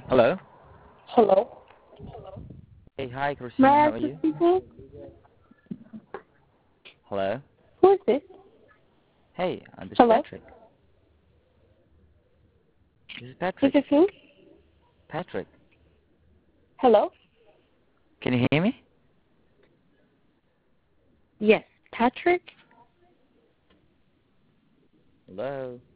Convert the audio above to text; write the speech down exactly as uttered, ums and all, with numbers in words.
Hello. Hello. Hey, hi, May Christine. I How ask are who's you? speaking? Hello. Who is this? Hey, uh, this is Hello. Patrick. This is This Patrick. is who? Patrick, Hello. can you hear me? Yes, Patrick. Hello.